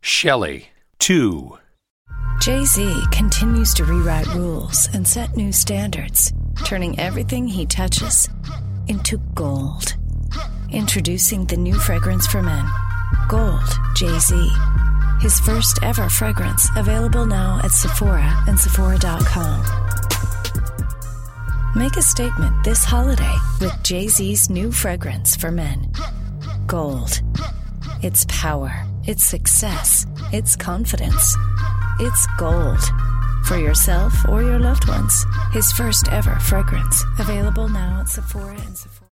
Shelley. 2. Jay-Z continues to rewrite rules and set new standards, turning everything he touches into gold. Introducing the new fragrance for men, Gold Jay-Z. His first ever fragrance, available now at Sephora and Sephora.com. Make a statement this holiday with Jay-Z's new fragrance for men, Gold. It's power, it's success, it's confidence. It's gold. For yourself or your loved ones. His first ever fragrance, available now at Sephora and Sephora.